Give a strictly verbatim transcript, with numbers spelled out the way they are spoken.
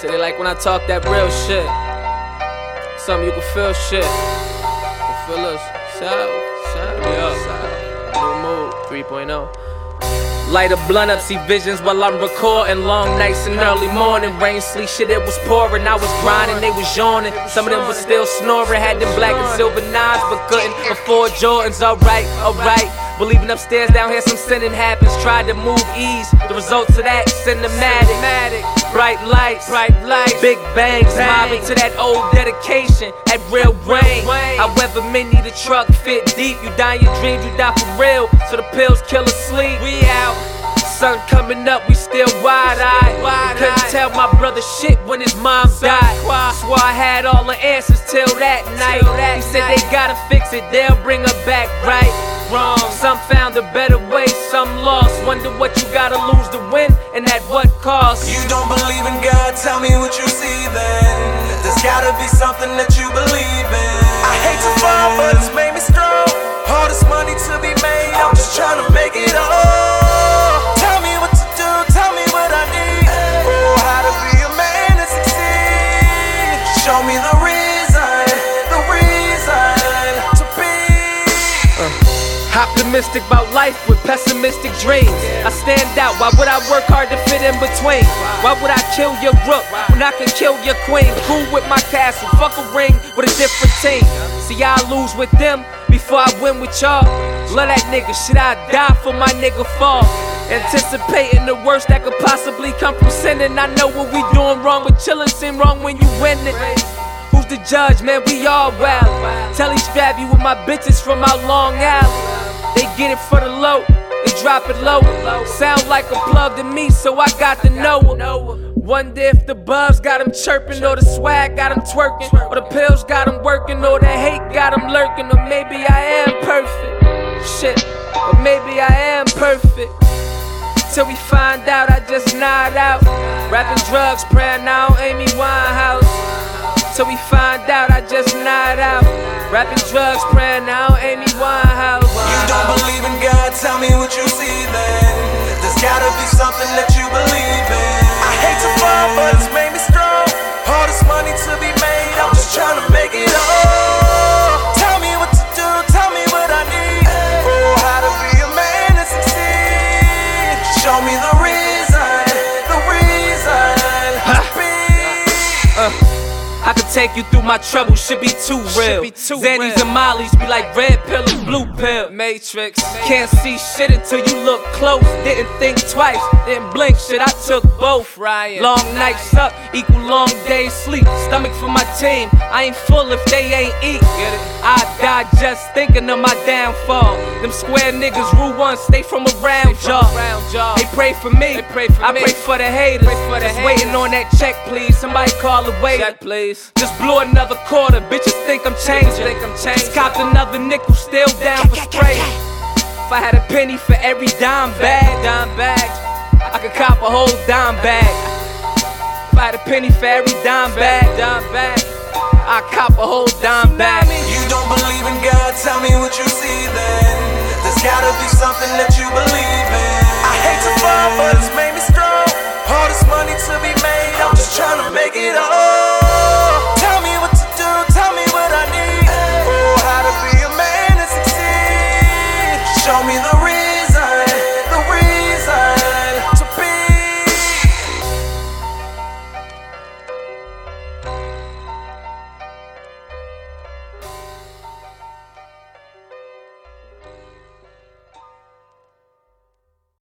So they like when I talk that real shit. Something you can feel shit. You can feel us. Shout, shout me up. New mood three point oh. Light a blunt up, see visions while I'm recording. Long nights and early morning, rain, sleet, shit, it was pouring. I was grinding, they was yawning. Some of them was still snoring. Had them black and silver nines, but couldn't afford Jordans. Alright, alright. Believing upstairs, down here some sinning happens. Tried to move ease, the results of that cinematic. Bright lights, bright lights, big bangs, mobbing to that old dedication. At real rain. However many the truck fit deep, you die in your dreams, you die for real. So the pills kill us sleep. We out. Sun coming up, we still wide-eyed. Couldn't tell my brother shit when his mom died. Swore I had all the answers till that night. He said they gotta fix it, they'll bring her back right. Wrong. Some found a better way, some lost. Wonder what you gotta lose to win, and at what cost. You don't believe in God, tell me what you see then. There's gotta be something that you believe in. I hate to fall, but it's made me strong. All this money to be made, I'm just trying to make it all. Tell me what to do, tell me what I need. Oh, how to be a man and succeed. Show me the reason, the reason to be. Optimistic about life with pessimistic dreams. I stand out, why would I work hard to fit in between? Why would I kill your rook when I can kill your queen? Cool with my castle, fuck a ring with a different team. See, I lose with them before I win with y'all. Love that nigga, shit, I die for my nigga fall. Anticipating the worst that could possibly come from sinning. I know what we doing wrong, but chillin' seem wrong when you winning. Who's the judge, man? We all wild. Telly strap you with my bitches from out Long Island. They get it for the low, they drop it low. Sound like a plug to me, so I got to know it. Wonder if the buzz got them chirping, or the swag got them twerking, or the pills got them working, or the hate got them lurking, or maybe I am perfect. Shit, or maybe I am perfect. Till we find out, I just nod out. Rapping drugs, praying now, Amy Winehouse. Till we find out, I just nod out. Rapping drugs, praying now, Amy Winehouse. You don't believe in God, tell me what you see then. There's gotta be something that you believe in. I hate to fall, but it's made me strong. All this money to be made, I'm just trying to make it all. Tell me what to do, tell me what I need. Oh, how to be a man and succeed. Show me the reason, the reason to be. Uh. I could take you through my trouble, should be too real. Xannies and Mollies be like red pill and blue pill. Matrix, can't see shit until you look close. Didn't think twice, didn't blink, shit, I took both. Long nights up, equal long days sleep. Stomach for my team, I ain't full if they ain't eat. I die just thinking of my downfall. Them square niggas rule one, stay from around y'all. They pray for me, I pray for the haters. Just waiting on that check, please. Somebody call the waiter, please. Just blew another quarter, bitches think I'm changing. Just copped another nickel, still down for spray. If I had a penny for every dime bag, dime bag, I could cop a whole dime bag. If I had a penny for every dime bag, dime bag, I cop a whole dime bag. You don't believe in God, tell me what you see then. There's gotta be something that you believe in. I hate to fall, but it's made me strong.